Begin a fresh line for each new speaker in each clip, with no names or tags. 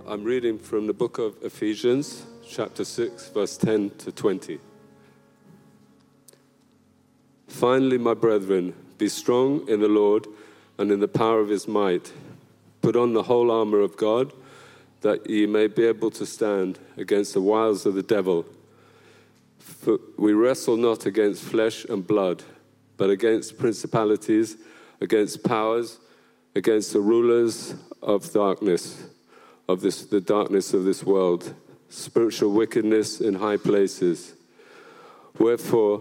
I'm reading from the book of Ephesians, chapter 6, verse 10 to 20. Finally, my brethren, be strong in the Lord and in the power of his might. Put on the whole armor of God, that ye may be able to stand against the wiles of the devil. For we wrestle not against flesh and blood, but against principalities, against powers, against the rulers of darkness, the darkness of this world, spiritual wickedness in high places. Wherefore,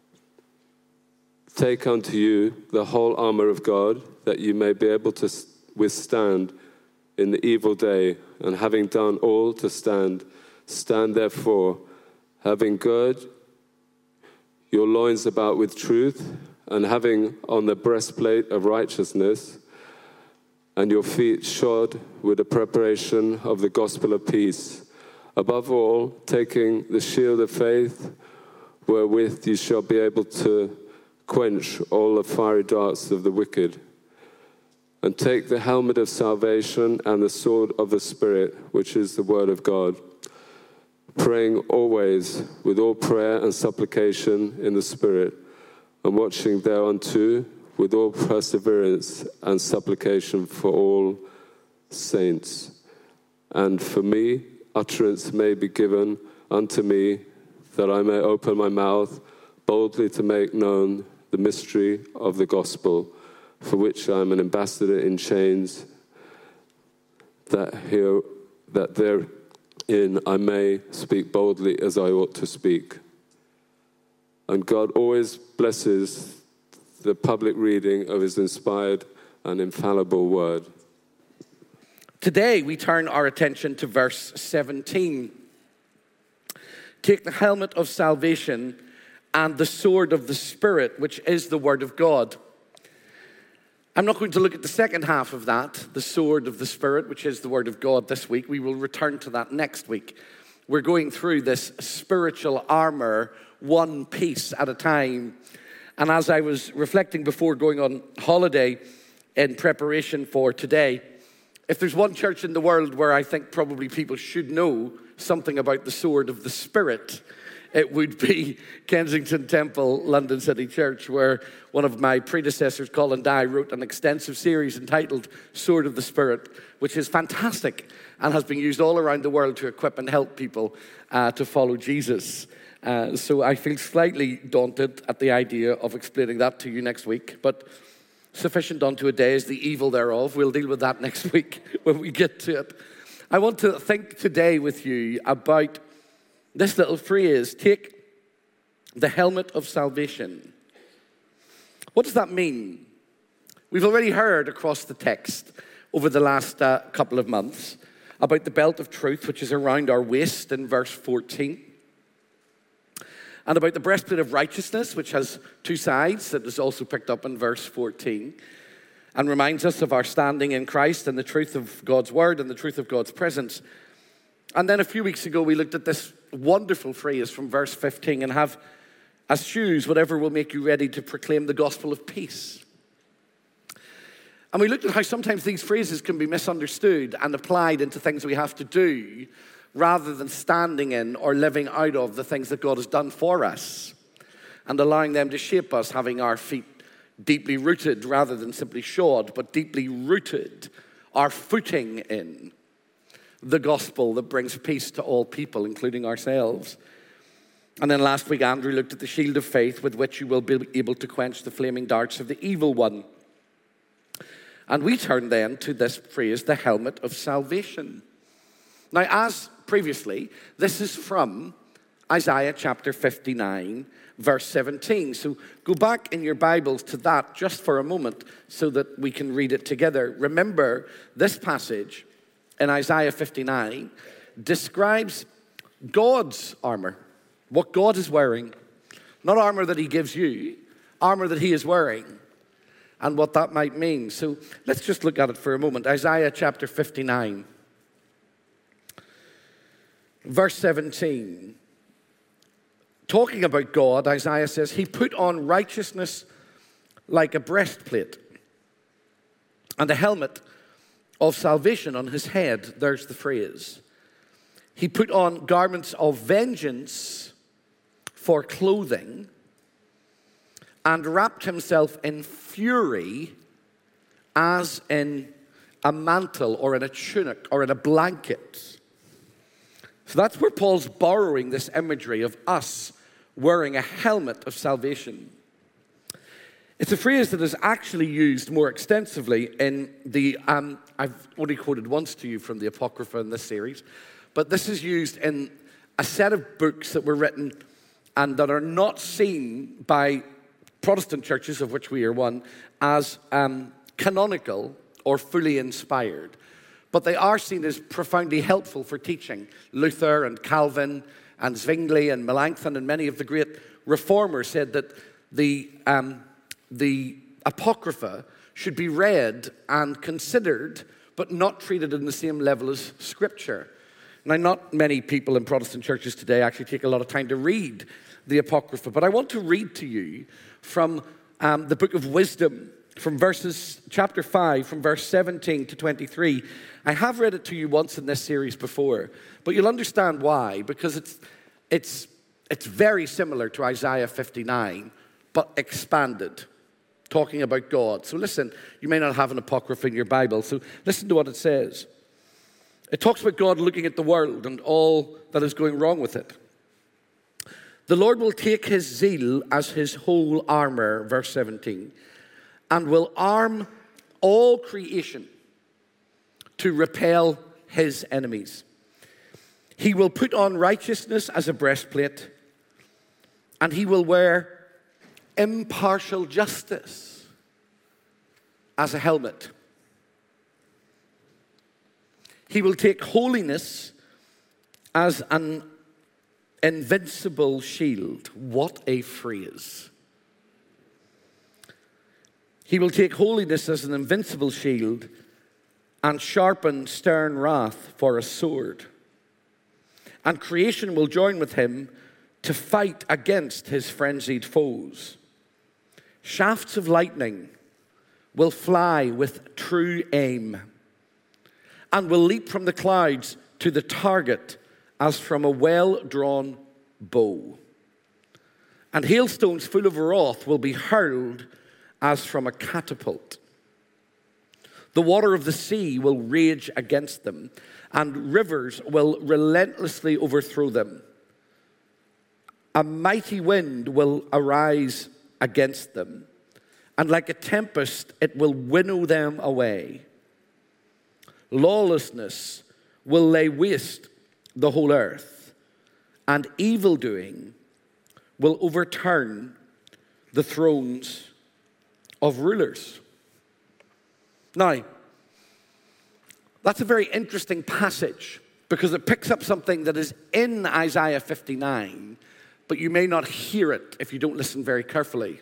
take unto you the whole armor of God, that you may be able to withstand in the evil day, and having done all to stand, stand therefore, having girded your loins about with truth, and having on the breastplate of righteousness, and your feet shod with the preparation of the gospel of peace. Above all, taking the shield of faith, wherewith you shall be able to quench all the fiery darts of the wicked. And take the helmet of salvation and the sword of the Spirit, which is the word of God, praying always with all prayer and supplication in the Spirit, and watching thereunto with all perseverance and supplication for all saints. And for me, utterance may be given unto me, that I may open my mouth boldly to make known the mystery of the gospel, for which I am an ambassador in chains, that therein I may speak boldly as I ought to speak. And God always blesses the public reading of his inspired and infallible word.
Today we turn our attention to verse 17. Take the helmet of salvation and the sword of the Spirit, which is the word of God. I'm not going to look at the second half of that, the sword of the Spirit, which is the word of God, this week. We will return to that next week. We're going through this spiritual armor, one piece at a time. And as I was reflecting before going on holiday in preparation for today, if there's one church in the world where I think probably people should know something about the sword of the Spirit, it would be Kensington Temple, London City Church, where one of my predecessors, Colin Dye, wrote an extensive series entitled Sword of the Spirit, which is fantastic and has been used all around the world to equip and help people to follow Jesus. So I feel slightly daunted at the idea of explaining that to you next week, but sufficient unto a day is the evil thereof. We'll deal with that next week when we get to it. I want to think today with you about this little phrase, take the helmet of salvation. What does that mean? We've already heard across the text over the last couple of months about the belt of truth, which is around our waist in verse 14. And about the breastplate of righteousness, which has two sides, that is also picked up in verse 14, and reminds us of our standing in Christ and the truth of God's word and the truth of God's presence. And then a few weeks ago, we looked at this wonderful phrase from verse 15, and have as shoes whatever will make you ready to proclaim the gospel of peace. And we looked at how sometimes these phrases can be misunderstood and applied into things we have to do, rather than standing in or living out of the things that God has done for us and allowing them to shape us, having our feet deeply rooted rather than simply shod, but deeply rooted, our footing in the gospel that brings peace to all people, including ourselves. And then last week, Andrew looked at the shield of faith with which you will be able to quench the flaming darts of the evil one. And we turn then to this phrase, the helmet of salvation. Now, as previously, this is from Isaiah chapter 59, verse 17. So go back in your Bibles to that just for a moment so that we can read it together. Remember, this passage in Isaiah 59 describes God's armor, what God is wearing. Not armor that he gives you, armor that he is wearing, and what that might mean. So let's just look at it for a moment. Isaiah chapter 59. Verse 17, talking about God, Isaiah says, he put on righteousness like a breastplate and a helmet of salvation on his head. There's the phrase. He put on garments of vengeance for clothing and wrapped himself in fury as in a mantle or in a tunic or in a blanket. So that's where Paul's borrowing this imagery of us wearing a helmet of salvation. It's a phrase that is actually used more extensively in the, I've only quoted once to you from the Apocrypha in this series, but this is used in a set of books that were written and that are not seen by Protestant churches, of which we are one, as canonical or fully inspired. But they are seen as profoundly helpful for teaching. Luther and Calvin and Zwingli and Melanchthon and many of the great reformers said that the Apocrypha should be read and considered, but not treated in the same level as Scripture. Now, not many people in Protestant churches today actually take a lot of time to read the Apocrypha, but I want to read to you from the book of Wisdom, from chapter 5, from verse 17 to 23. I have read it to you once in this series before, but you'll understand why, because it's very similar to Isaiah 59, but expanded, talking about God. So listen, you may not have an Apocrypha in your Bible, so listen to what it says. It talks about God looking at the world and all that is going wrong with it. The Lord will take his zeal as his whole armor, verse 17, and will arm all creation to repel his enemies. He will put on righteousness as a breastplate, and he will wear impartial justice as a helmet. He will take holiness as an invincible shield. What a phrase. He will take holiness as an invincible shield and sharpen stern wrath for a sword. And creation will join with him to fight against his frenzied foes. Shafts of lightning will fly with true aim and will leap from the clouds to the target as from a well-drawn bow. And hailstones full of wrath will be hurled as from a catapult. The water of the sea will rage against them, and rivers will relentlessly overthrow them. A mighty wind will arise against them, and like a tempest it will winnow them away. Lawlessness will lay waste the whole earth, and evildoing will overturn the thrones of rulers. Now, that's a very interesting passage because it picks up something that is in Isaiah 59, but you may not hear it if you don't listen very carefully.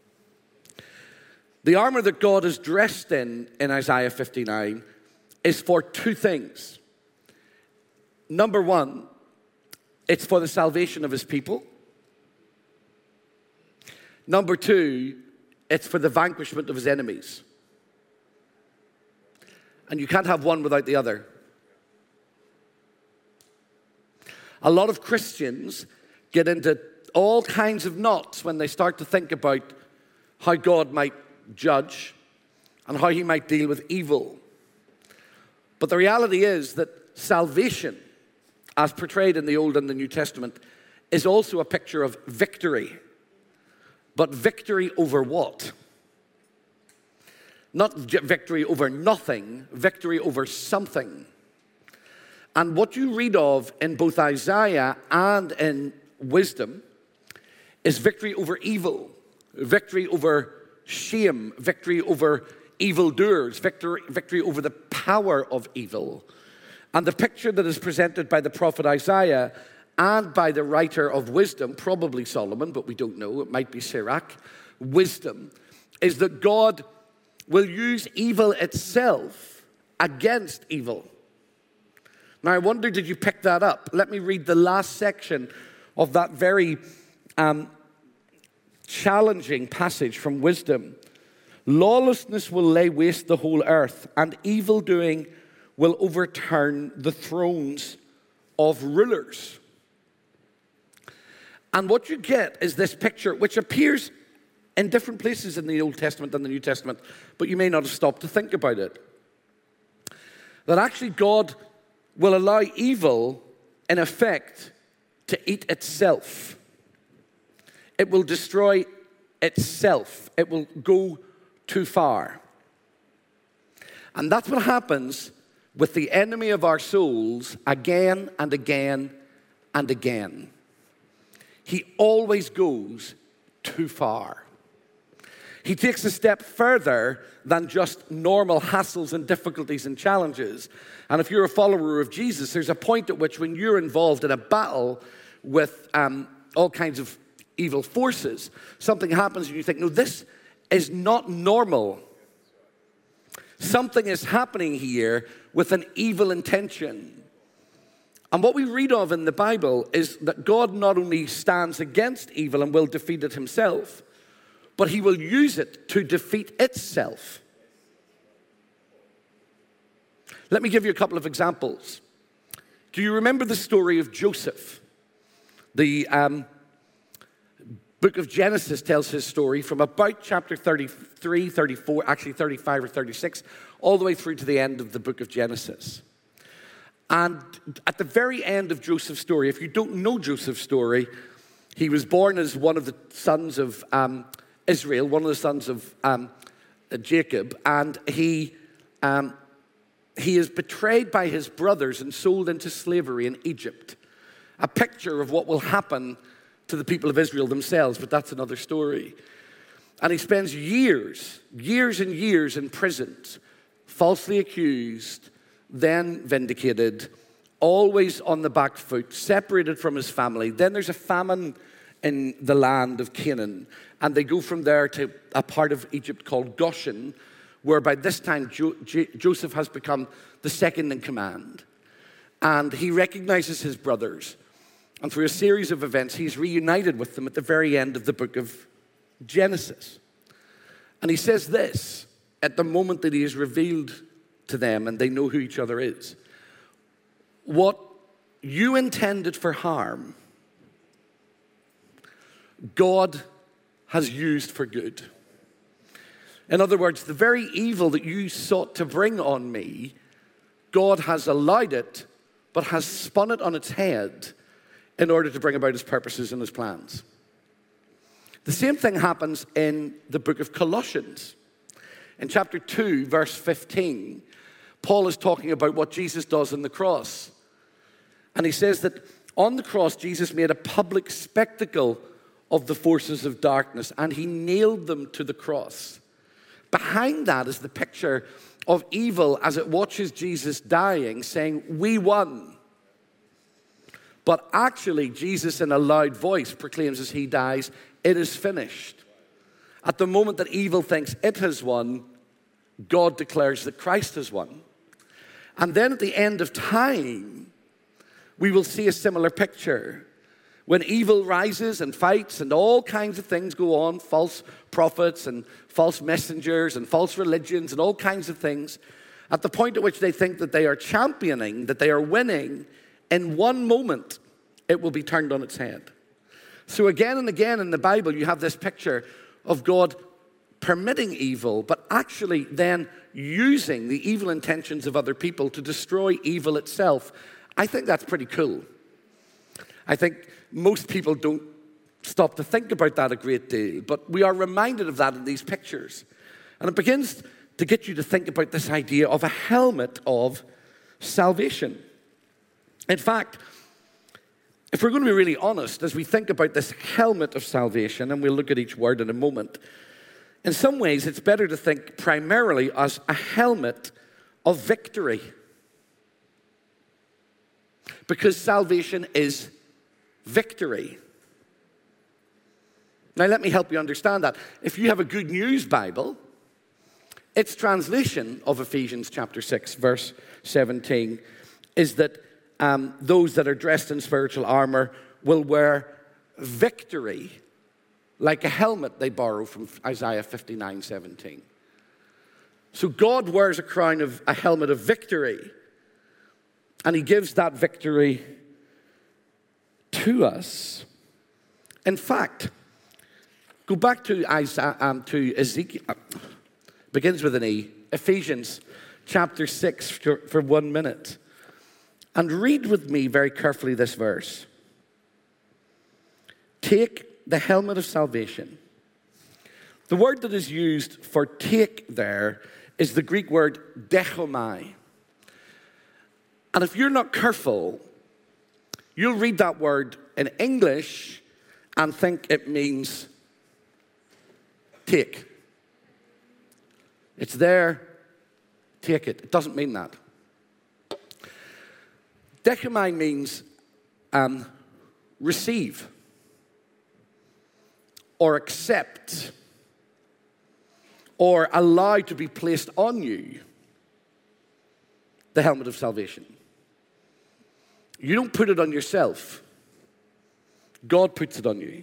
The armor that God is dressed in Isaiah 59 is for two things. Number one, it's for the salvation of his people. Number two, it's for the vanquishment of his enemies. And you can't have one without the other. A lot of Christians get into all kinds of knots when they start to think about how God might judge and how he might deal with evil. But the reality is that salvation, as portrayed in the Old and the New Testament, is also a picture of victory. But victory over what? Not victory over nothing, victory over something. And what you read of in both Isaiah and in Wisdom is victory over evil, victory over shame, victory over evildoers, victory over the power of evil. And the picture that is presented by the prophet Isaiah and by the writer of Wisdom, probably Solomon, but we don't know, it might be Sirach, Wisdom, is that God will use evil itself against evil. Now, I wonder, did you pick that up? Let me read the last section of that very challenging passage from Wisdom. Lawlessness will lay waste the whole earth, and evildoing will overturn the thrones of rulers. And what you get is this picture, which appears in different places in the Old Testament and the New Testament, but you may not have stopped to think about it. That actually God will allow evil, in effect, to eat itself. It will destroy itself. It will go too far. And that's what happens with the enemy of our souls again and again and again. He always goes too far. He takes a step further than just normal hassles and difficulties and challenges. And if you're a follower of Jesus, there's a point at which when you're involved in a battle with all kinds of evil forces, something happens and you think, no, this is not normal. Something is happening here with an evil intention. And what we read of in the Bible is that God not only stands against evil and will defeat it himself, but he will use it to defeat itself. Let me give you a couple of examples. Do you remember the story of Joseph? The book of Genesis tells his story from about chapter 33, 34, actually 35 or 36, all the way through to the end of the book of Genesis. And at the very end of Joseph's story, if you don't know Joseph's story, he was born as one of the sons of Israel, one of the sons of Jacob, and he is betrayed by his brothers and sold into slavery in Egypt. A picture of what will happen to the people of Israel themselves, but that's another story. And he spends years and years imprisoned, falsely accused, then vindicated, always on the back foot, separated from his family. Then there's a famine in the land of Canaan, and they go from there to a part of Egypt called Goshen, where by this time Joseph has become the second in command. And he recognizes his brothers, and through a series of events, he's reunited with them at the very end of the book of Genesis. And he says this at the moment that he is revealed to them and they know who each other is. What you intended for harm, God has used for good. In other words, the very evil that you sought to bring on me, God has allowed it, but has spun it on its head in order to bring about his purposes and his plans. The same thing happens in the book of Colossians. In chapter 2, verse 15, Paul is talking about what Jesus does on the cross. And he says that on the cross, Jesus made a public spectacle of the forces of darkness, and he nailed them to the cross. Behind that is the picture of evil as it watches Jesus dying, saying, we won. But actually, Jesus in a loud voice proclaims as he dies, it is finished. At the moment that evil thinks it has won, God declares that Christ has won. And then at the end of time, we will see a similar picture. When evil rises and fights and all kinds of things go on, false prophets and false messengers and false religions and all kinds of things, at the point at which they think that they are championing, that they are winning, in one moment, it will be turned on its head. So again and again in the Bible, you have this picture of God permitting evil, but actually then using the evil intentions of other people to destroy evil itself. I think that's pretty cool. I think most people don't stop to think about that a great deal, but we are reminded of that in these pictures. And it begins to get you to think about this idea of a helmet of salvation. In fact, if we're going to be really honest, as we think about this helmet of salvation, and we'll look at each word in a moment, in some ways it's better to think primarily as a helmet of victory. Because salvation is victory. Now let me help you understand that. If you have a Good News Bible, its translation of Ephesians chapter 6, verse 17, is that those that are dressed in spiritual armor will wear victory like a helmet they borrow from Isaiah 59:17. So God wears a helmet of victory, and he gives that victory to us. In fact, go back to Ezekiel, begins with an E, Ephesians chapter 6 for 1 minute. And read with me very carefully this verse. Take the helmet of salvation. The word that is used for take there is the Greek word dechomai. And if you're not careful, you'll read that word in English and think it means take. It's there, take it. It doesn't mean that. Dechomai means receive or accept or allow to be placed on you the helmet of salvation. You don't put it on yourself. God puts it on you.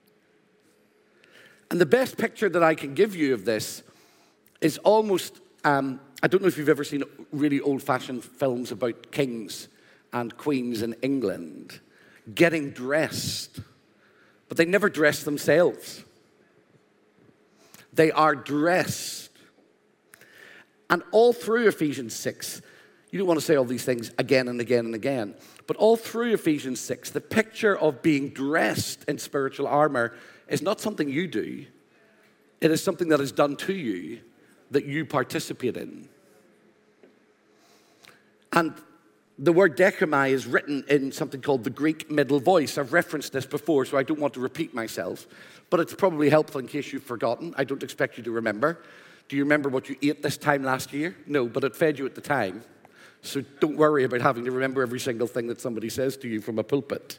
And the best picture that I can give you of this is almost, I don't know if you've ever seen really old-fashioned films about kings and queens in England getting dressed, but they never dress themselves. They are dressed. And all through Ephesians 6, you don't want to say all these things again and again and again, but all through Ephesians 6, the picture of being dressed in spiritual armor is not something you do. It is something that is done to you that you participate in. And the word dechomai is written in something called the Greek middle voice. I've referenced this before, so I don't want to repeat myself, but it's probably helpful in case you've forgotten. I don't expect you to remember. Do you remember what you ate this time last year? No, but it fed you at the time. So don't worry about having to remember every single thing that somebody says to you from a pulpit.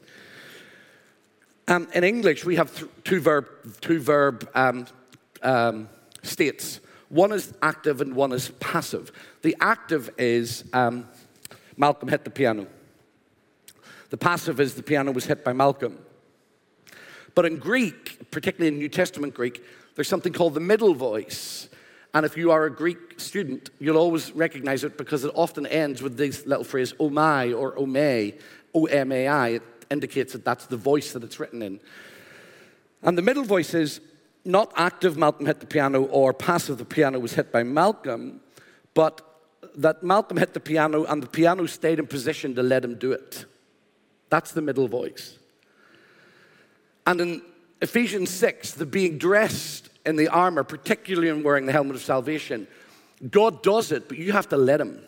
In English, we have two verb states. One is active and one is passive. The active is Malcolm hit the piano. The passive is the piano was hit by Malcolm. But in Greek, particularly in New Testament Greek, there's something called the middle voice. And if you are a Greek student, you'll always recognize it because it often ends with this little phrase, omai or omai, O-M-A-I. It indicates that that's the voice that it's written in. And the middle voice is not active, Malcolm hit the piano, or passive, the piano was hit by Malcolm, but that Malcolm hit the piano and the piano stayed in position to let him do it. That's the middle voice. And in Ephesians 6, the being dressed in the armor, particularly in wearing the helmet of salvation, God does it, but you have to let him.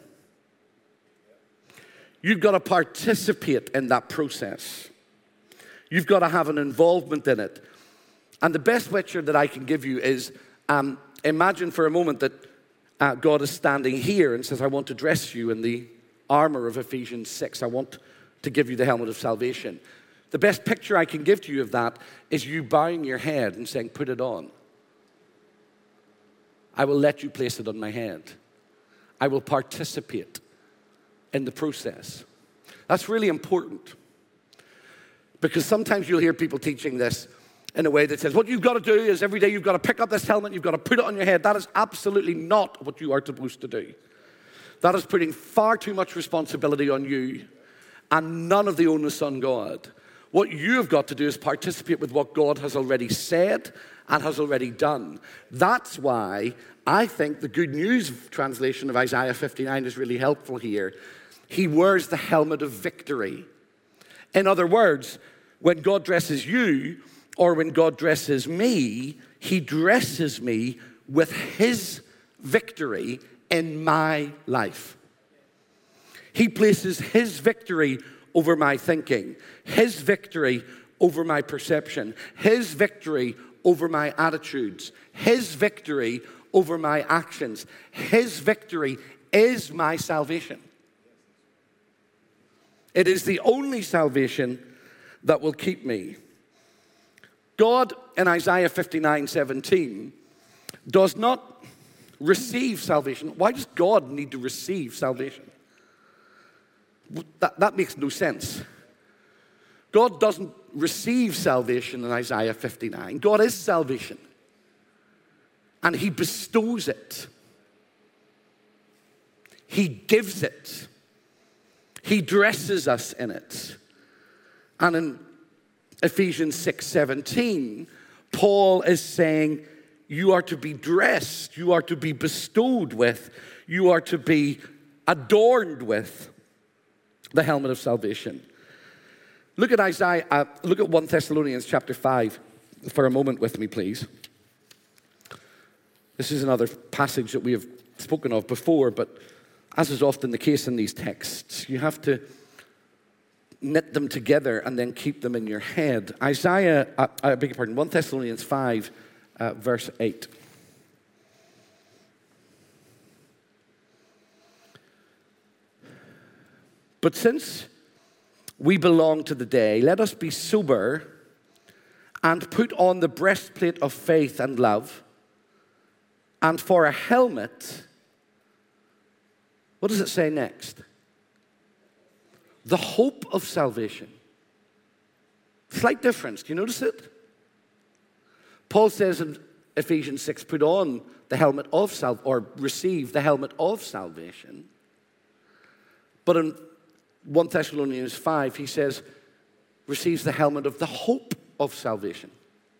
You've got to participate in that process. You've got to have an involvement in it. And the best picture that I can give you is, imagine for a moment that God is standing here and says, I want to dress you in the armor of Ephesians 6. I want to give you the helmet of salvation. The best picture I can give to you of that is you bowing your head and saying, put it on. I will let you place it on my head. I will participate in the process. That's really important. Because sometimes you'll hear people teaching this in a way that says, what you've got to do is every day you've got to pick up this helmet, you've got to put it on your head. That is absolutely not what you are supposed to do. That is putting far too much responsibility on you and none of the onus on God. What you have got to do is participate with what God has already said and has already done. That's why I think the Good News translation of Isaiah 59 is really helpful here. He wears the helmet of victory. In other words, when God dresses you, or when God dresses me, he dresses me with his victory in my life. He places his victory over my thinking, his victory over my perception, his victory over my attitudes, his victory over my actions. His victory is my salvation. It is the only salvation that will keep me. God, in Isaiah 59:17, does not receive salvation. Why does God need to receive salvation? That makes no sense. God doesn't receive salvation in Isaiah 59. God is salvation. And he bestows it. He gives it. He dresses us in it. And in Ephesians 6:17, Paul is saying, you are to be dressed, you are to be bestowed with, you are to be adorned with the helmet of salvation. Look at look at 1 Thessalonians chapter 5 for a moment with me, please. This is another passage that we have spoken of before, but as is often the case in these texts, you have to knit them together and then keep them in your head. 1 Thessalonians 5, verse 8. But since we belong to the day, let us be sober and put on the breastplate of faith and love, and for a helmet, what does it say next? The hope of salvation. Slight difference. Do you notice it? Paul says in Ephesians 6, put on the helmet of receive the helmet of salvation. But in 1 Thessalonians 5, he says, receives the helmet of the hope of salvation.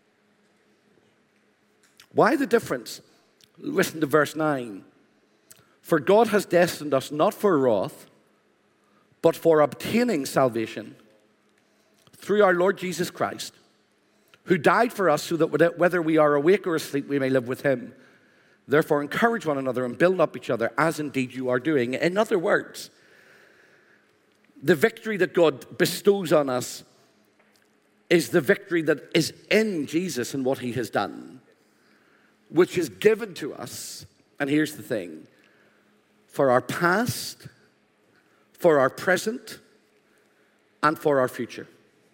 Why the difference? Listen to verse 9. For God has destined us not for wrath, but for obtaining salvation through our Lord Jesus Christ, who died for us so that whether we are awake or asleep, we may live with him. Therefore, encourage one another and build up each other, as indeed you are doing. In other words, the victory that God bestows on us is the victory that is in Jesus and what he has done, which is given to us, and here's the thing, for our past, for our present, and for our future.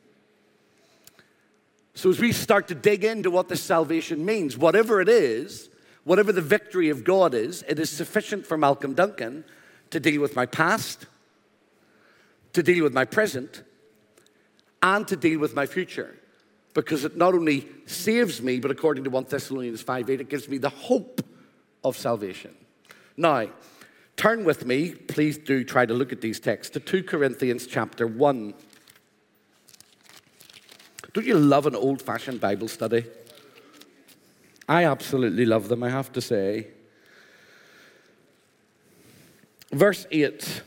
So as we start to dig into what this salvation means, whatever it is, whatever the victory of God is, it is sufficient for Malcolm Duncan to deal with my past, to deal with my present, and to deal with my future. Because it not only saves me, but according to 1 Thessalonians 5:8, it gives me the hope of salvation. Now, turn with me, please do try to look at these texts, to 2 Corinthians chapter 1. Don't you love an old-fashioned Bible study? I absolutely love them, I have to say. Verse 8.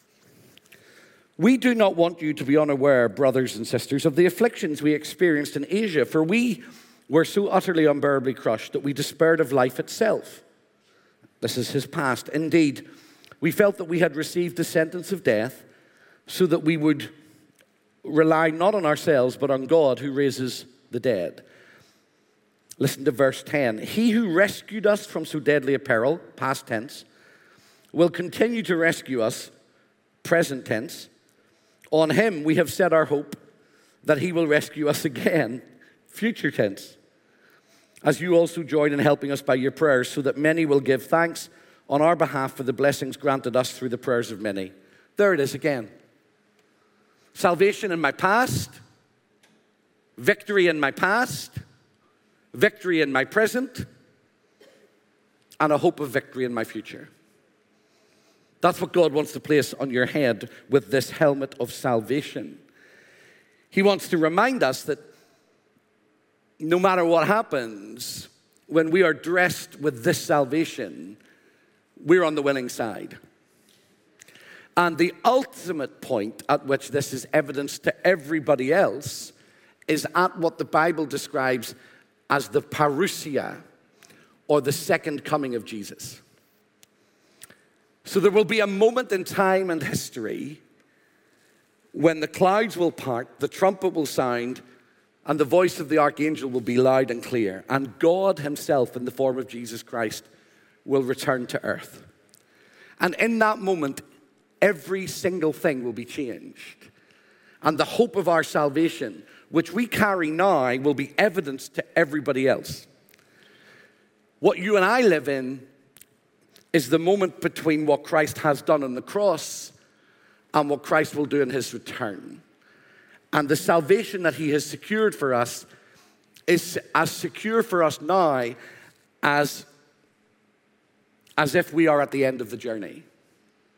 We do not want you to be unaware, brothers and sisters, of the afflictions we experienced in Asia, for we were so utterly unbearably crushed that we despaired of life itself. This is his past. Indeed, we felt that we had received the sentence of death so that we would rely not on ourselves but on God who raises the dead. Listen to verse 10. He who rescued us from so deadly a peril, past tense, will continue to rescue us, present tense. On him we have set our hope that he will rescue us again, future tense. As you also join in helping us by your prayers, so that many will give thanks on our behalf for the blessings granted us through the prayers of many. There it is again. Salvation in my past, victory in my past, victory in my present, and a hope of victory in my future. That's what God wants to place on your head with this helmet of salvation. He wants to remind us that no matter what happens, when we are dressed with this salvation, we're on the winning side. And the ultimate point at which this is evidenced to everybody else is at what the Bible describes as the parousia, or the second coming of Jesus. So there will be a moment in time and history when the clouds will part, the trumpet will sound, and the voice of the archangel will be loud and clear. And God himself, in the form of Jesus Christ, will return to earth. And in that moment, every single thing will be changed. And the hope of our salvation, which we carry now, will be evidence to everybody else. What you and I live in is the moment between what Christ has done on the cross and what Christ will do in his return. And the salvation that he has secured for us is as secure for us now as if we are at the end of the journey.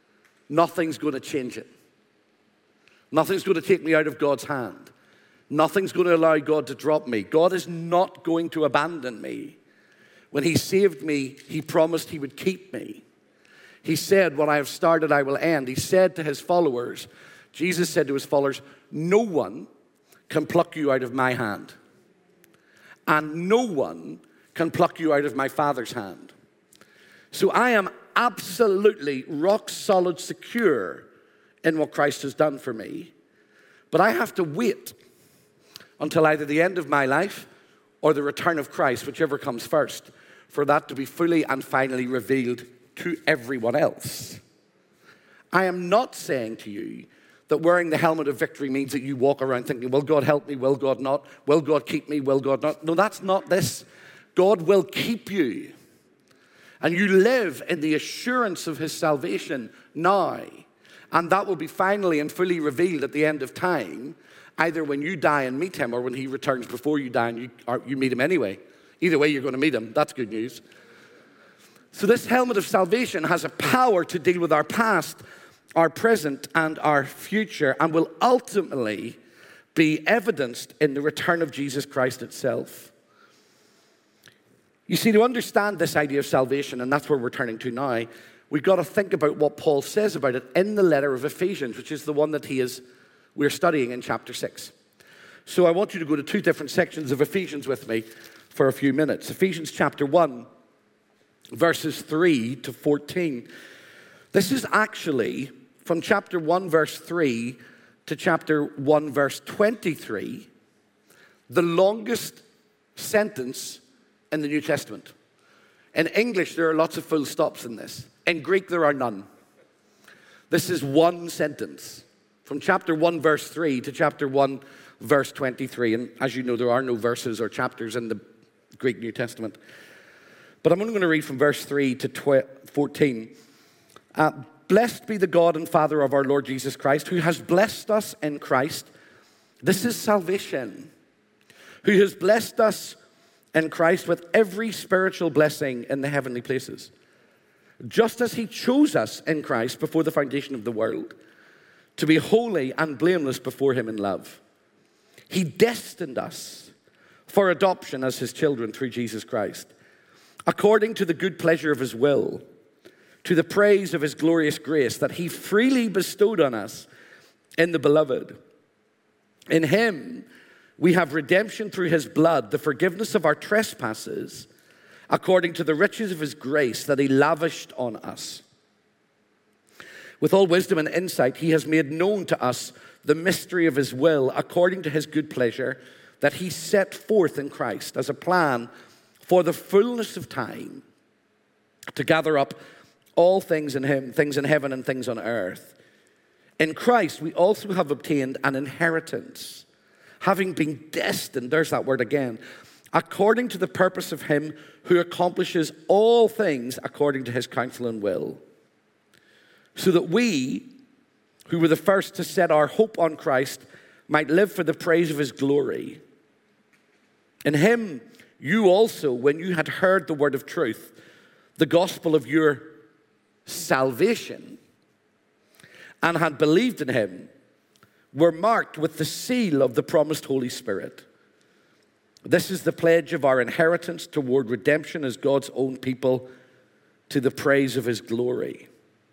nothing's going to change it. Nothing's going to take me out of God's hand. Nothing's going to allow God to drop me. God is not going to abandon me. When he saved me, he promised he would keep me. He said, what I have started, I will end. He said to his followers, Jesus said to his followers, no one can pluck you out of my hand. And no one can pluck you out of my Father's hand. So I am absolutely rock solid secure in what Christ has done for me. But I have to wait until either the end of my life or the return of Christ, whichever comes first, for that to be fully and finally revealed to everyone else. I am not saying to you that wearing the helmet of victory means that you walk around thinking, will God help me, will God not, will God keep me, will God not. No, that's not this. God will keep you. And you live in the assurance of his salvation now. And that will be finally and fully revealed at the end of time, either when you die and meet him or when he returns before you die and you meet him anyway. Either way, you're going to meet him. That's good news. So this helmet of salvation has a power to deal with our past, our present, and our future, and will ultimately be evidenced in the return of Jesus Christ itself. You see, to understand this idea of salvation, and that's where we're turning to now, we've got to think about what Paul says about it in the letter of Ephesians, which is the one that we're studying in chapter 6. So I want you to go to two different sections of Ephesians with me for a few minutes. Ephesians chapter 1, verses 3 to 14. This is actually from chapter 1, verse 3 to chapter 1, verse 23, the longest sentence in the New Testament. In English, there are lots of full stops in this. In Greek, there are none. This is one sentence from chapter 1, verse 3 to chapter 1, verse 23. And as you know, there are no verses or chapters in the Greek New Testament. But I'm only going to read from verse 3 to 14. Blessed be the God and Father of our Lord Jesus Christ, who has blessed us in Christ. This is salvation. Who has blessed us in Christ with every spiritual blessing in the heavenly places, just as he chose us in Christ before the foundation of the world, to be holy and blameless before him in love. He destined us for adoption as his children through Jesus Christ, according to the good pleasure of his will, to the praise of his glorious grace that he freely bestowed on us in the beloved. In him we have redemption through his blood, the forgiveness of our trespasses, according to the riches of his grace that he lavished on us. With all wisdom and insight, he has made known to us the mystery of his will, according to his good pleasure, that he set forth in Christ as a plan for the fullness of time, to gather up all things in him, things in heaven and things on earth. In Christ, we also have obtained an inheritance, having been destined, there's that word again, according to the purpose of him who accomplishes all things according to his counsel and will, so that we, who were the first to set our hope on Christ, might live for the praise of his glory. In him, you also, when you had heard the word of truth, the gospel of your salvation, and had believed in him, were marked with the seal of the promised Holy Spirit. This is the pledge of our inheritance toward redemption as God's own people, to the praise of his glory.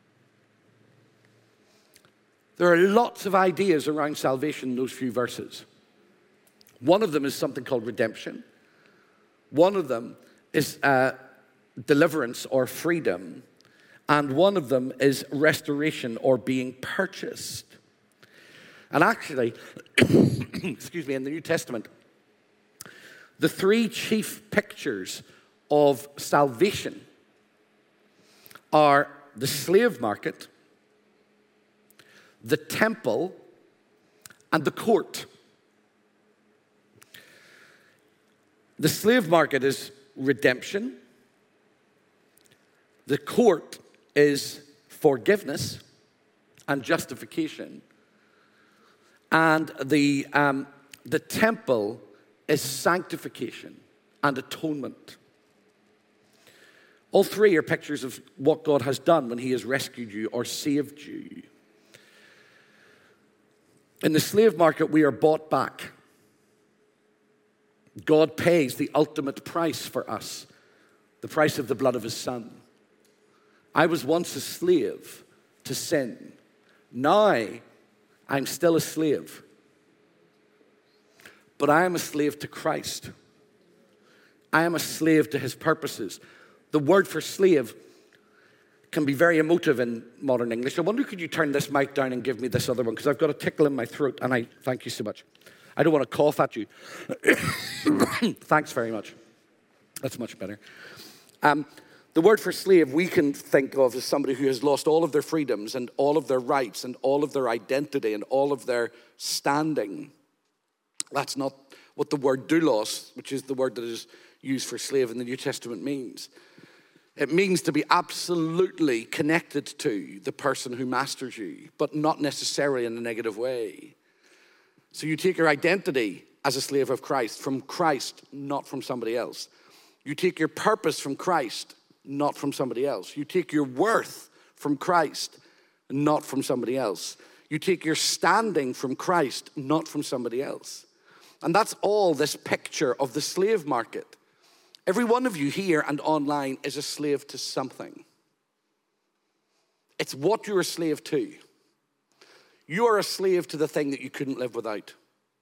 There are lots of ideas around salvation in those few verses. One of them is something called redemption. One of them is deliverance or freedom. And one of them is restoration or being purchased. And actually, excuse me, in the New Testament, the three chief pictures of salvation are the slave market, the temple, and the court. The slave market is redemption. The court is forgiveness and justification. And the temple is sanctification and atonement. All three are pictures of what God has done when he has rescued you or saved you. In the slave market, we are bought back. God pays the ultimate price for us, the price of the blood of his son. I was once a slave to sin. Now, I'm still a slave. But I am a slave to Christ. I am a slave to his purposes. The word for slave can be very emotive in modern English. I wonder, could you turn this mic down and give me this other one? Because I've got a tickle in my throat, and I thank you so much. I don't want to cough at you. Thanks very much. That's much better. The word for slave we can think of as somebody who has lost all of their freedoms and all of their rights and all of their identity and all of their standing. That's not what the word doulos, which is the word that is used for slave in the New Testament, means. It means to be absolutely connected to the person who masters you, but not necessarily in a negative way. So you take your identity as a slave of Christ from Christ, not from somebody else. You take your purpose from Christ, not from somebody else. You take your worth from Christ, not from somebody else. You take your standing from Christ, not from somebody else. And that's all this picture of the slave market. Every one of you here and online is a slave to something. It's what you're a slave to. You are a slave to the thing that you couldn't live without.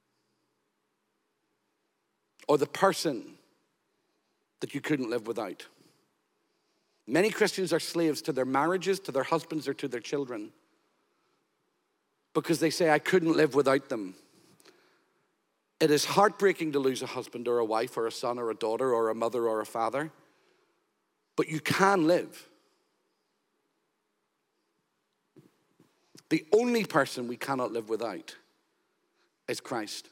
Or the person that you couldn't live without. Many Christians are slaves to their marriages, to their husbands, or to their children. Because they say, I couldn't live without them. It is heartbreaking to lose a husband or a wife or a son or a daughter or a mother or a father. But you can live. The only person we cannot live without is Christ.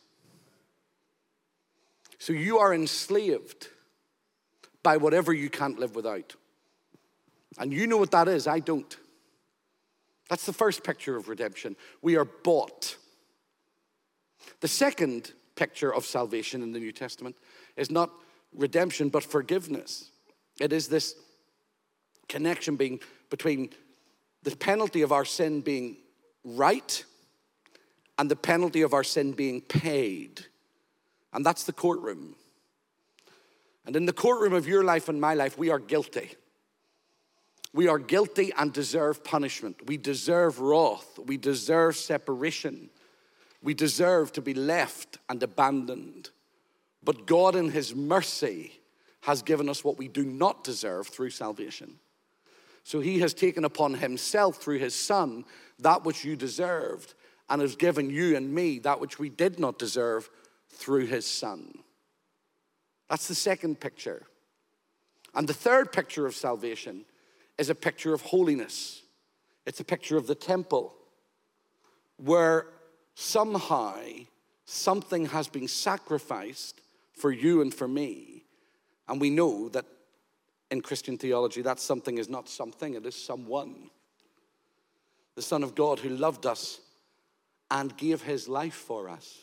So you are enslaved by whatever you can't live without. And you know what that is, I don't. That's the first picture of redemption. We are bought. The second picture of salvation in the New Testament is not redemption, but forgiveness. It is this connection between the penalty of our sin being right and the penalty of our sin being paid. And that's the courtroom. And in the courtroom of your life and my life, we are guilty. We are guilty and deserve punishment. We deserve wrath. We deserve separation. We deserve to be left and abandoned. But God in his mercy has given us what we do not deserve through salvation. So he has taken upon himself through his son that which you deserved and has given you and me that which we did not deserve through his son. That's the second picture. And the third picture of salvation is a picture of holiness. It's a picture of the temple where somehow something has been sacrificed for you and for me. And we know that in Christian theology, that something is not something, it is someone. The Son of God who loved us and gave his life for us.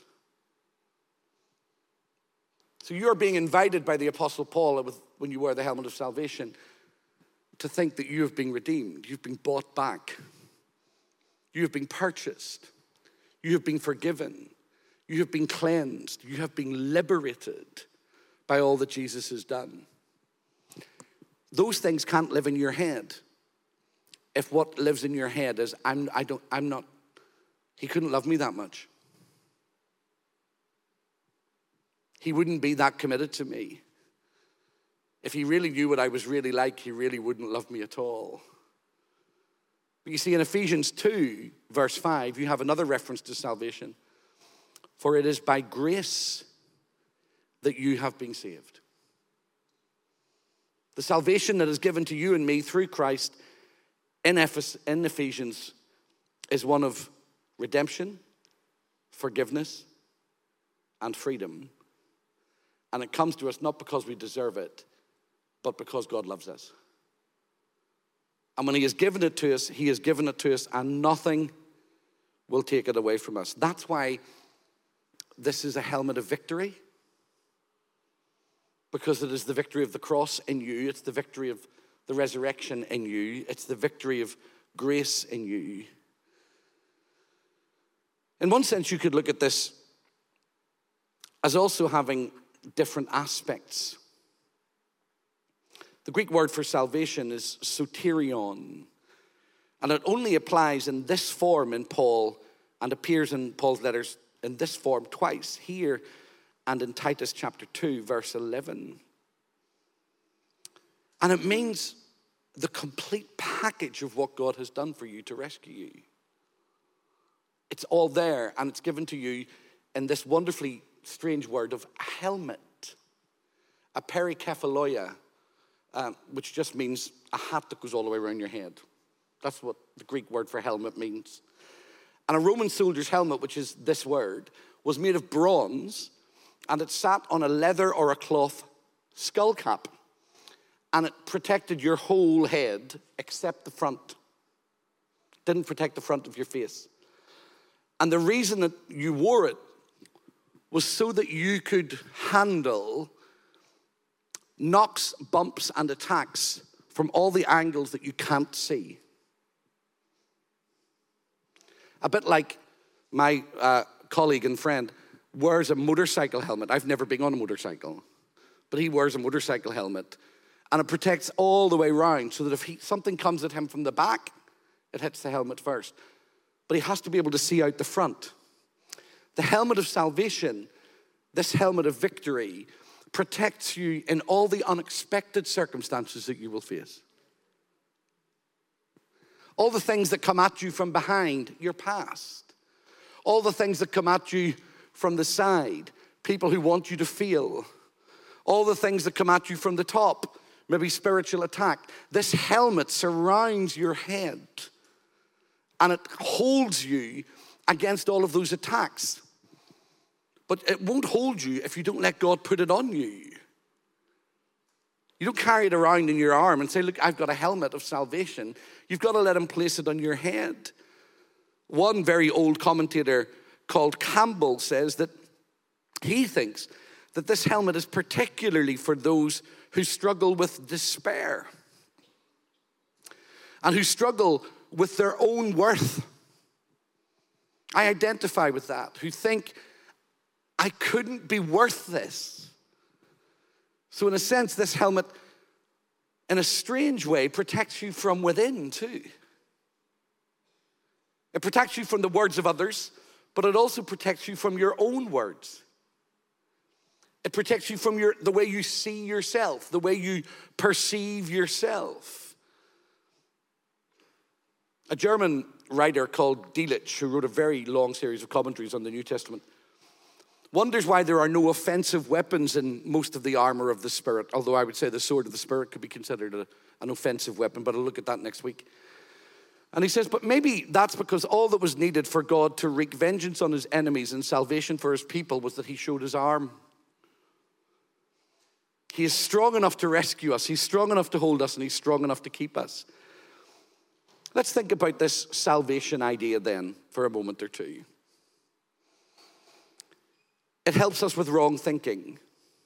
So you're being invited by the Apostle Paul when you wear the helmet of salvation to think that you have been redeemed. You've been bought back. You have been purchased. You have been forgiven. You have been cleansed. You have been liberated by all that Jesus has done. Those things can't live in your head if what lives in your head is, he couldn't love me that much. He wouldn't be that committed to me. If he really knew what I was really like, he really wouldn't love me at all. But you see, in Ephesians 2, verse 5, you have another reference to salvation. For it is by grace that you have been saved. The salvation that is given to you and me through Christ in Ephesians is one of redemption, forgiveness, and freedom. And it comes to us not because we deserve it, but because God loves us. And when he has given it to us, he has given it to us, and nothing will take it away from us. That's why this is a helmet of victory. Because it is the victory of the cross in you. It's the victory of the resurrection in you. It's the victory of grace in you. In one sense, you could look at this as also having different aspects. The Greek word for salvation is soterion, and it only applies in this form in Paul and appears in Paul's letters in this form twice, here and in Titus chapter 2, verse 11. And it means the complete package of what God has done for you to rescue you. It's all there, and it's given to you in this wonderfully strange word of helmet, a perikephaloia, which just means a hat that goes all the way around your head. That's what the Greek word for helmet means. And a Roman soldier's helmet, which is this word, was made of bronze, and it sat on a leather or a cloth skull cap, and it protected your whole head except the front. Didn't protect the front of your face. And the reason that you wore it was so that you could handle knocks, bumps, and attacks from all the angles that you can't see. A bit like my colleague and friend wears a motorcycle helmet. I've never been on a motorcycle, but he wears a motorcycle helmet, and it protects all the way around so that if something comes at him from the back, it hits the helmet first. But he has to be able to see out the front. The helmet of salvation, this helmet of victory, protects you in all the unexpected circumstances that you will face. All the things that come at you from behind, your past. All the things that come at you from the side, people who want you to fail. All the things that come at you from the top, maybe spiritual attack. This helmet surrounds your head, and it holds you against all of those attacks. But it won't hold you if you don't let God put it on you. You don't carry it around in your arm and say, look, I've got a helmet of salvation. You've got to let him place it on your head. One very old commentator called Campbell says that he thinks that this helmet is particularly for those who struggle with despair and who struggle with their own worth. I identify with that, who think, I couldn't be worth this. So in a sense, this helmet, in a strange way, protects you from within too. It protects you from the words of others, but it also protects you from your own words. It protects you from the way you see yourself, the way you perceive yourself. A German writer called Delitzsch, who wrote a very long series of commentaries on the New Testament, wonders why there are no offensive weapons in most of the armor of the Spirit, although I would say the sword of the Spirit could be considered an offensive weapon, but I'll look at that next week. And he says, but maybe that's because all that was needed for God to wreak vengeance on his enemies and salvation for his people was that he showed his arm. He is strong enough to rescue us. He's strong enough to hold us, and he's strong enough to keep us. Let's think about this salvation idea then for a moment or two. It helps us with wrong thinking.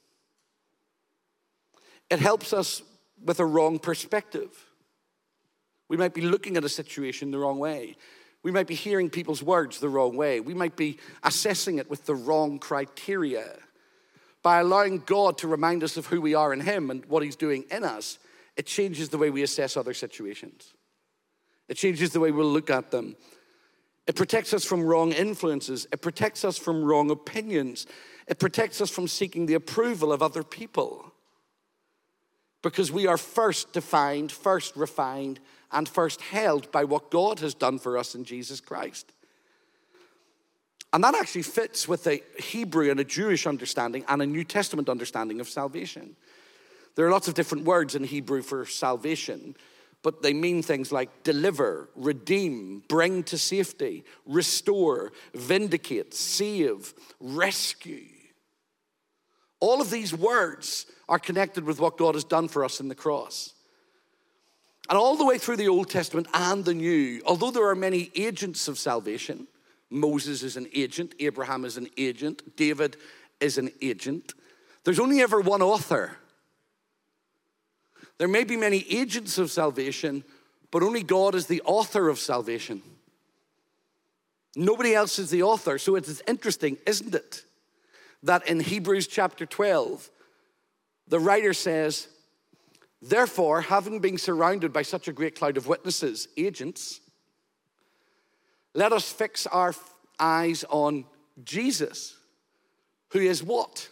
It helps us with a wrong perspective. We might be looking at a situation the wrong way. We might be hearing people's words the wrong way. We might be assessing it with the wrong criteria. By allowing God to remind us of who we are in him and what he's doing in us, it changes the way we assess other situations. It changes the way we'll look at them. It protects us from wrong influences. It protects us from wrong opinions. It protects us from seeking the approval of other people. Because we are first defined, first refined, and first held by what God has done for us in Jesus Christ. And that actually fits with a Hebrew and a Jewish understanding and a New Testament understanding of salvation. There are lots of different words in Hebrew for salvation, but they mean things like deliver, redeem, bring to safety, restore, vindicate, save, rescue. All of these words are connected with what God has done for us in the cross. And all the way through the Old Testament and the New, although there are many agents of salvation, Moses is an agent, Abraham is an agent, David is an agent, there's only ever one author. There may be many agents of salvation, but only God is the author of salvation. Nobody else is the author. So it's interesting, isn't it, that in Hebrews chapter 12, the writer says, therefore, having been surrounded by such a great cloud of witnesses, agents, let us fix our eyes on Jesus, who is what?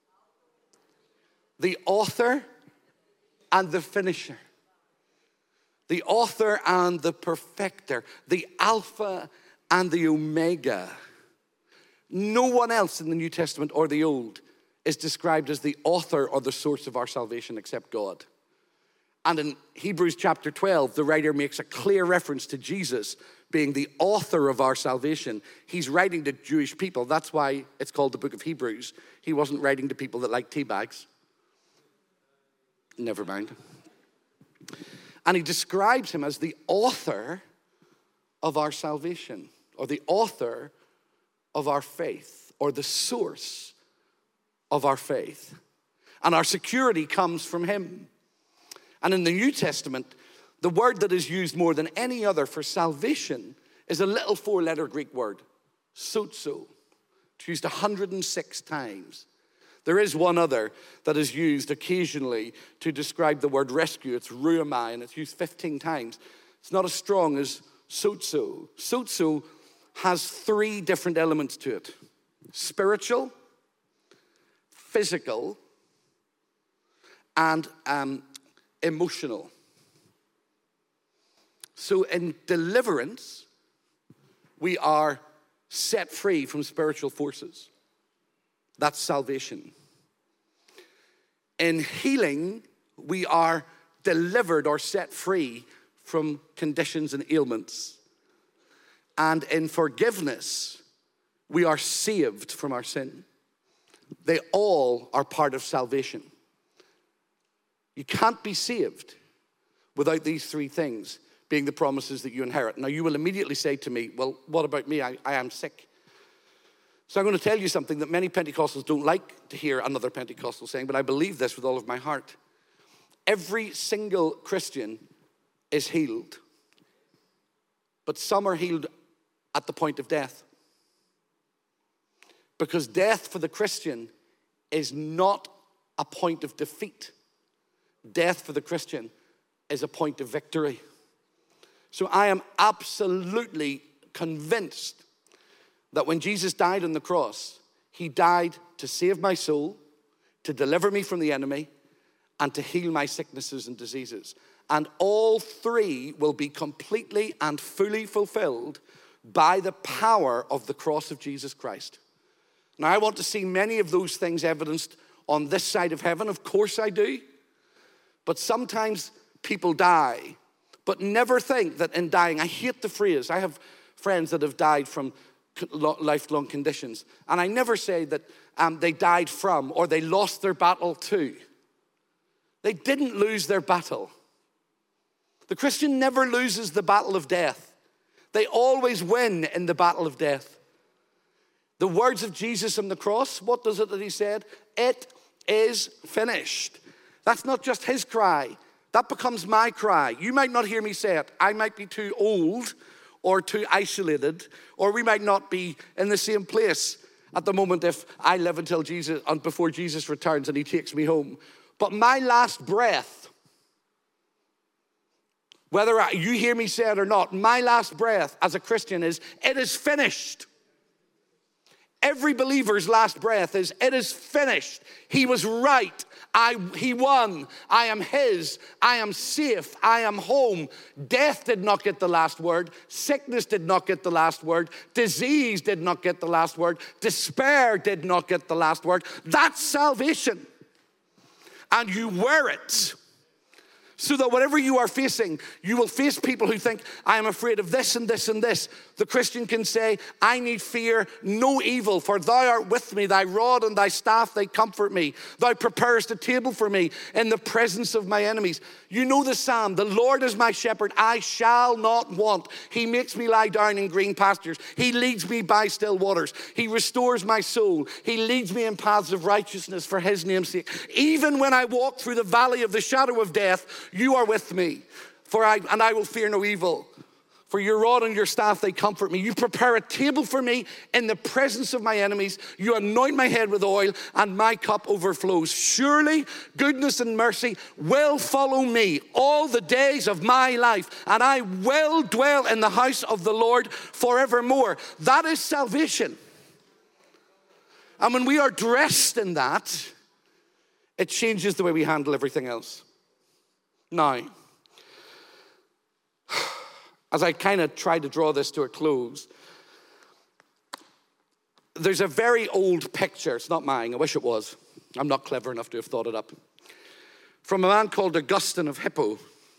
The author and the finisher. The author and the perfecter. The Alpha and the Omega. No one else in the New Testament or the Old is described as the author or the source of our salvation except God. And in Hebrews chapter 12, the writer makes a clear reference to Jesus being the author of our salvation. He's writing to Jewish people. That's why it's called the book of Hebrews. He wasn't writing to people that like tea bags. Never mind. And he describes him as the author of our salvation, or the author of our faith, or the source of our faith. And our security comes from him. And in the New Testament, the word that is used more than any other for salvation is a little 4-letter Greek word, sozo. It's used 106 times. There is one other that is used occasionally to describe the word rescue. It's ruamai, and it's used 15 times. It's not as strong as sozo. Sozo has 3 different elements to it: spiritual, physical, and emotional. So in deliverance, we are set free from spiritual forces. That's salvation. In healing, we are delivered or set free from conditions and ailments. And in forgiveness, we are saved from our sin. They all are part of salvation. You can't be saved without these 3 things being the promises that you inherit. Now, you will immediately say to me, well, what about me? I am sick. So I'm going to tell you something that many Pentecostals don't like to hear another Pentecostal saying, but I believe this with all of my heart. Every single Christian is healed, but some are healed at the point of death. Because death for the Christian is not a point of defeat. Death for the Christian is a point of victory. So I am absolutely convinced that when Jesus died on the cross, he died to save my soul, to deliver me from the enemy, and to heal my sicknesses and diseases. And all 3 will be completely and fully fulfilled by the power of the cross of Jesus Christ. Now, I want to see many of those things evidenced on this side of heaven. Of course I do. But sometimes people die, but never think that in dying, I hate the phrase. I have friends that have died from lifelong conditions. And I never say that they died from or they lost their battle to. They didn't lose their battle. The Christian never loses the battle of death. They always win in the battle of death. The words of Jesus on the cross, what does it that he said? It is finished. That's not just his cry. That becomes my cry. You might not hear me say it. I might be too old or too isolated, or we might not be in the same place at the moment if I live until Jesus, and before Jesus returns and he takes me home. But my last breath, whether you hear me say it or not, my last breath as a Christian is, it is finished. Every believer's last breath is, it is finished. He was right. He won. I am his. I am safe. I am home. Death did not get the last word. Sickness did not get the last word. Disease did not get the last word. Despair did not get the last word. That's salvation. And you wear it So that whatever you are facing, you will face people who think, I am afraid of this and this and this. The Christian can say, I need fear no evil, for thou art with me, thy rod and thy staff, they comfort me. Thou preparest a table for me in the presence of my enemies. You know the psalm, the Lord is my shepherd, I shall not want. He makes me lie down in green pastures. He leads me by still waters. He restores my soul. He leads me in paths of righteousness for his name's sake. Even when I walk through the valley of the shadow of death, you are with me, and I will fear no evil. For your rod and your staff, they comfort me. You prepare a table for me in the presence of my enemies. You anoint my head with oil, and my cup overflows. Surely goodness and mercy will follow me all the days of my life, and I will dwell in the house of the Lord forevermore. That is salvation. And when we are dressed in that, it changes the way we handle everything else. Now, as I kind of try to draw this to a close, there's a very old picture. It's not mine. I wish it was. I'm not clever enough to have thought it up. From a man called Augustine of Hippo.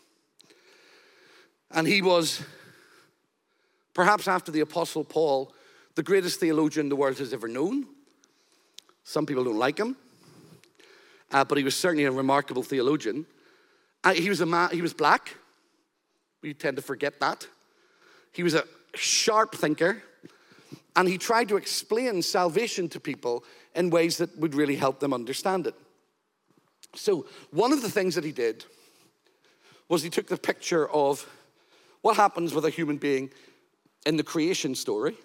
And he was, perhaps after the Apostle Paul, the greatest theologian the world has ever known. Some people don't like him. But he was certainly a remarkable theologian. He was black. We tend to forget that. He was a sharp thinker, and he tried to explain salvation to people in ways that would really help them understand it. So one of the things that he did was he took the picture of what happens with a human being in the creation story,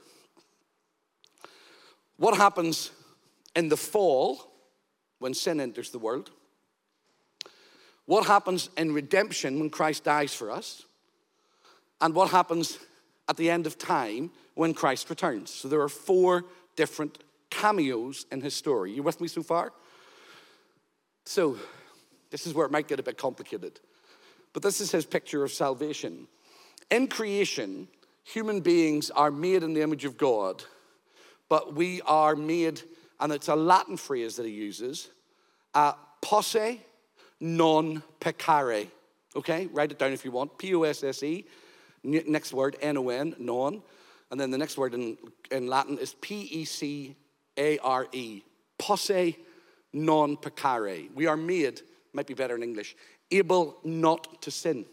what happens in the fall when sin enters the world, what happens in redemption when Christ dies for us, and what happens at the end of time when Christ returns. So there are 4 different cameos in his story. You with me so far? So this is where it might get a bit complicated. But this is his picture of salvation. In creation, human beings are made in the image of God, but we are made, and it's a Latin phrase that he uses, posse non peccare. Okay, write it down if you want. P-O-S-S-E. Next word, N-O-N, non. And then the next word in Latin is P-E-C-A-R-E. Posse non peccare. We are made, might be better in English, able not to sin.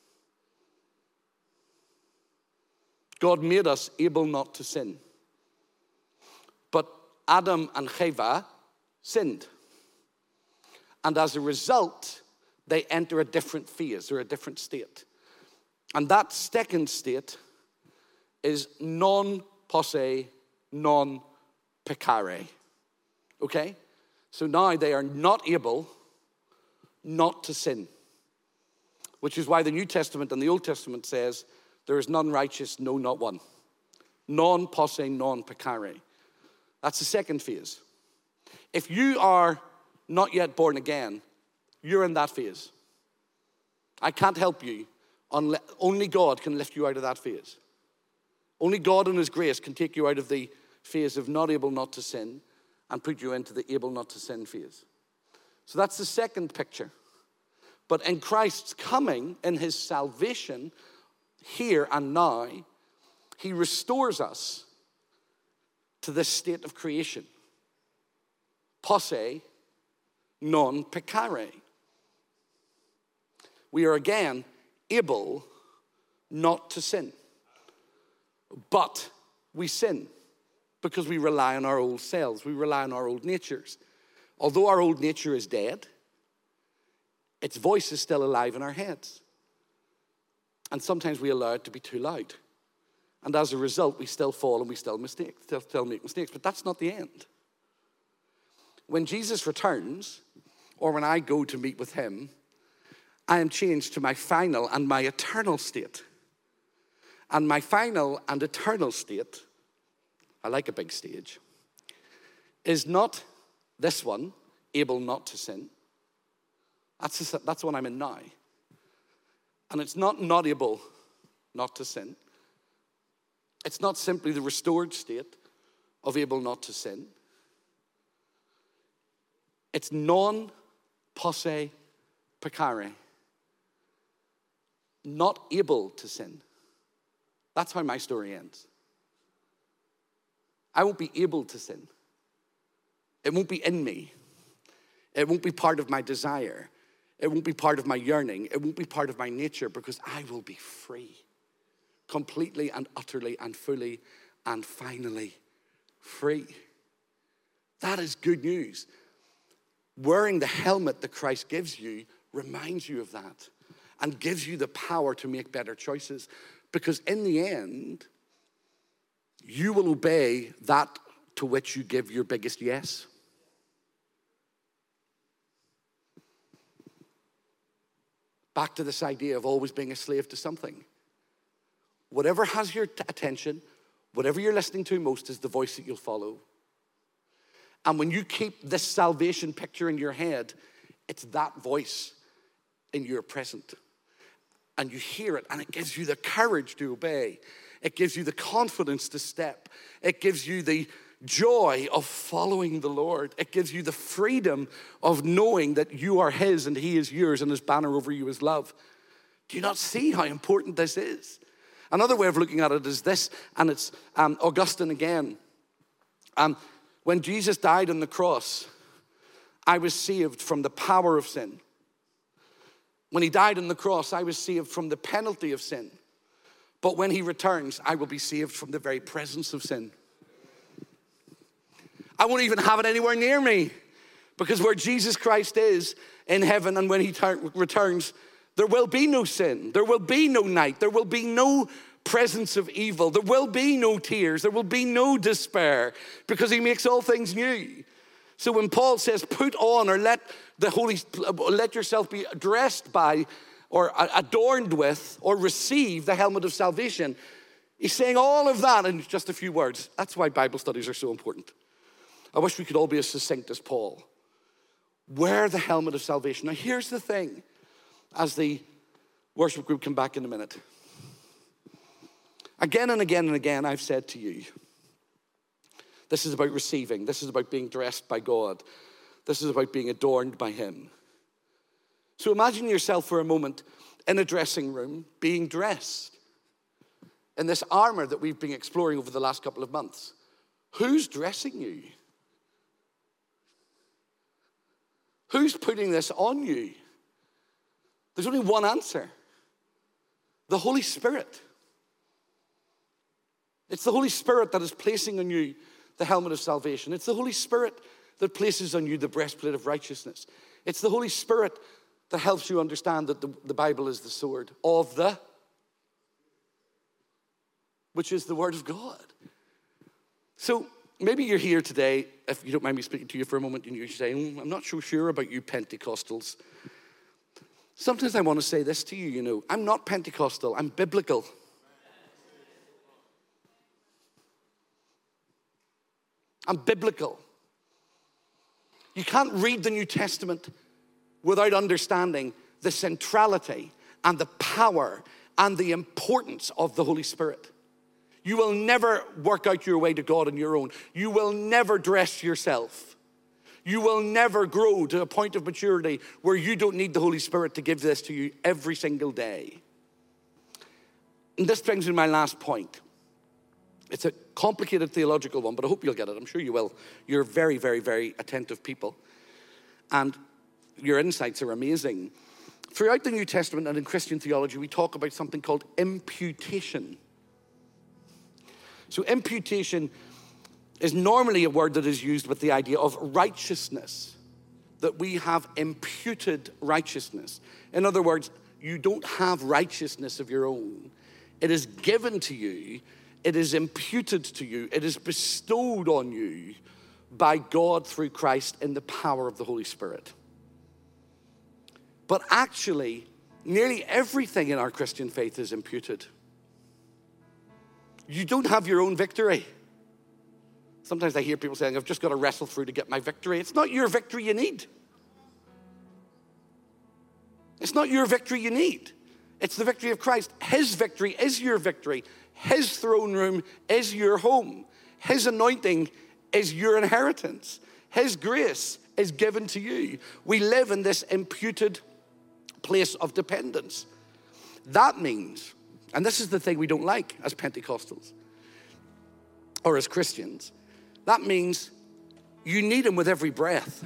God made us able not to sin. But Adam and Chava sinned. And as a result, they enter a different phase or a different state. And that second state is non posse, non peccare. Okay? So now they are not able not to sin. Which is why the New Testament and the Old Testament says, there is none righteous, no, not one. Non posse, non peccare. That's the second phase. If you are not yet born again, you're in that phase. I can't help you. Only God can lift you out of that phase. Only God in his grace can take you out of the phase of not able not to sin and put you into the able not to sin phase. So that's the second picture. But in Christ's coming, in his salvation, here and now, he restores us to this state of creation. Posse non peccare. We are again able not to sin. But we sin because we rely on our old selves. We rely on our old natures. Although our old nature is dead, its voice is still alive in our heads. And sometimes we allow it to be too loud. And as a result, we still fall and we still make mistakes. But that's not the end. When Jesus returns, or when I go to meet with him, I am changed to my final and my eternal state. And my final and eternal state, I like a big stage, is not this one, able not to sin. That's the one I'm in now. And it's not able not to sin. It's not simply the restored state of able not to sin. It's non posse peccare. not able to sin. That's how my story ends. I won't be able to sin. It won't be in me. It won't be part of my desire. It won't be part of my yearning. It won't be part of my nature, because I will be free. Completely and utterly and fully and finally free. That is good news. Wearing the helmet that Christ gives you reminds you of that and gives you the power to make better choices. Because in the end, you will obey that to which you give your biggest yes. Back to this idea of always being a slave to something. Whatever has your attention, whatever you're listening to most is the voice that you'll follow. And when you keep this salvation picture in your head, it's that voice in your present. And you hear it, and it gives you the courage to obey. It gives you the confidence to step. It gives you the joy of following the Lord. It gives you the freedom of knowing that you are his and he is yours, and his banner over you is love. Do you not see how important this is? Another way of looking at it is this, and it's Augustine again. When Jesus died on the cross, I was saved from the power of sin. When he died on the cross, I was saved from the penalty of sin. But when he returns, I will be saved from the very presence of sin. I won't even have it anywhere near me, because where Jesus Christ is in heaven, and when he returns, there will be no sin. There will be no night. There will be no presence of evil. There will be no tears. There will be no despair, because he makes all things new. So when Paul says, put on, or let yourself be dressed by, or adorned with, or receive the helmet of salvation, he's saying all of that in just a few words. That's why Bible studies are so important. I wish we could all be as succinct as Paul. Wear the helmet of salvation. Now here's the thing, as the worship group come back in a minute. Again and again and again, I've said to you, this is about receiving. This is about being dressed by God. This is about being adorned by him. So imagine yourself for a moment in a dressing room being dressed in this armor that we've been exploring over the last couple of months. Who's dressing you? Who's putting this on you? There's only one answer. The Holy Spirit. It's the Holy Spirit that is placing on you the helmet of salvation. It's the Holy Spirit that places on you the breastplate of righteousness. It's the Holy Spirit that helps you understand that the Bible is the sword of which is the Word of God. So maybe you're here today, if you don't mind me speaking to you for a moment, and you're saying, I'm not so sure about you Pentecostals. Sometimes I want to say this to you, I'm not Pentecostal, I'm biblical. I'm biblical. You can't read the New Testament without understanding the centrality and the power and the importance of the Holy Spirit. You will never work out your way to God on your own. You will never dress yourself. You will never grow to a point of maturity where you don't need the Holy Spirit to give this to you every single day. And this brings me to my last point. It's a complicated theological one, but I hope you'll get it. I'm sure you will. You're very, very, very attentive people. And your insights are amazing. Throughout the New Testament and in Christian theology, we talk about something called imputation. So imputation is normally a word that is used with the idea of righteousness, that we have imputed righteousness. In other words, you don't have righteousness of your own. It is given to you. It is imputed to you. It is bestowed on you by God through Christ in the power of the Holy Spirit. But actually, nearly everything in our Christian faith is imputed. You don't have your own victory. Sometimes I hear people saying, I've just got to wrestle through to get my victory. It's not your victory you need. It's not your victory you need. It's the victory of Christ. His victory is your victory. His throne room is your home. His anointing is your inheritance. His grace is given to you. We live in this imputed place of dependence. That means, and this is the thing we don't like as Pentecostals or as Christians, that means you need him with every breath.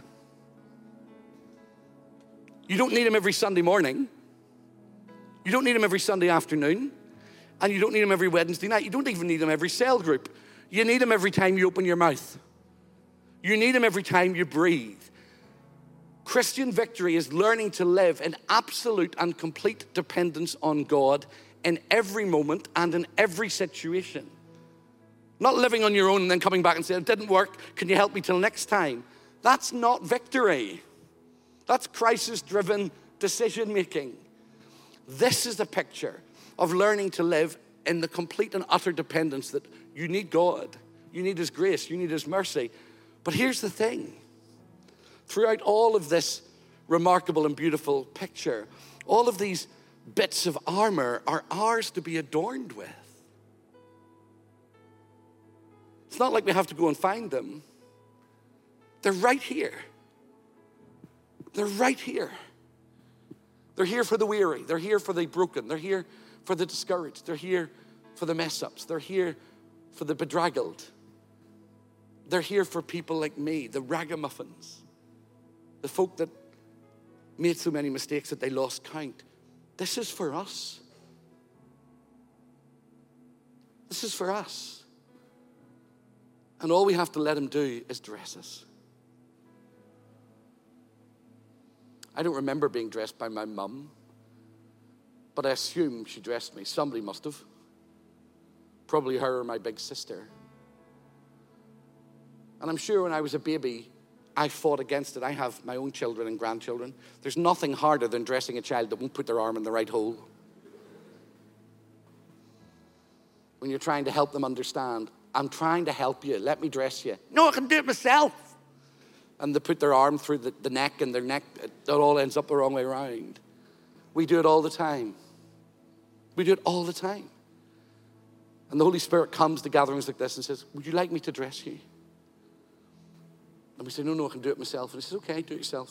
You don't need him every Sunday morning. You don't need him every Sunday afternoon. And you don't need him every Wednesday night. You don't even need him every cell group. You need him every time you open your mouth. You need him every time you breathe. Christian victory is learning to live in absolute and complete dependence on God in every moment and in every situation. Not living on your own and then coming back and saying, it didn't work, can you help me till next time? That's not victory. That's crisis-driven decision-making. This is the picture of learning to live in the complete and utter dependence that you need God. You need his grace. You need his mercy. But here's the thing. Throughout all of this remarkable and beautiful picture, all of these bits of armor are ours to be adorned with. It's not like we have to go and find them. They're right here. They're right here. They're here for the weary. They're here for the broken. They're here for the discouraged. They're here for the mess-ups. They're here for the bedraggled. They're here for people like me, the ragamuffins, the folk that made so many mistakes that they lost count. This is for us. This is for us. And all we have to let him do is dress us. I don't remember being dressed by my mum, but I assume she dressed me. Somebody must have. Probably her or my big sister. And I'm sure when I was a baby, I fought against it. I have my own children and grandchildren. There's nothing harder than dressing a child that won't put their arm in the right hole. When you're trying to help them understand, I'm trying to help you, let me dress you. No, I can do it myself. And they put their arm through the neck, and their neck, it all ends up the wrong way around. We do it all the time. We do it all the time. And the Holy Spirit comes to gatherings like this and says, would you like me to dress you? And we say, no, I can do it myself. And he says, okay, do it yourself.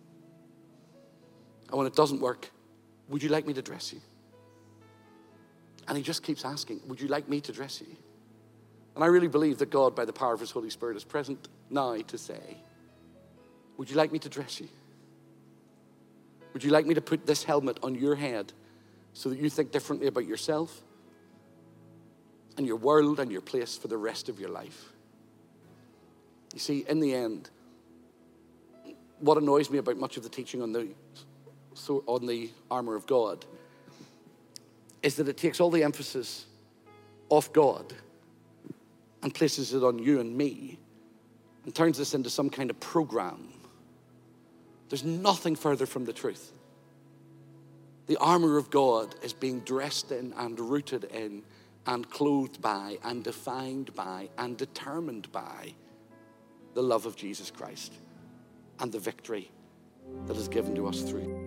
And when it doesn't work, would you like me to dress you? And he just keeps asking, would you like me to dress you? And I really believe that God, by the power of his Holy Spirit, is present now to say, would you like me to dress you? Would you like me to put this helmet on your head so that you think differently about yourself and your world and your place for the rest of your life? You see, in the end, what annoys me about much of the teaching on the armor of God is that it takes all the emphasis off God and places it on you and me and turns this into some kind of program. There's nothing further from the truth. The armor of God is being dressed in and rooted in and clothed by and defined by and determined by the love of Jesus Christ and the victory that is given to us through.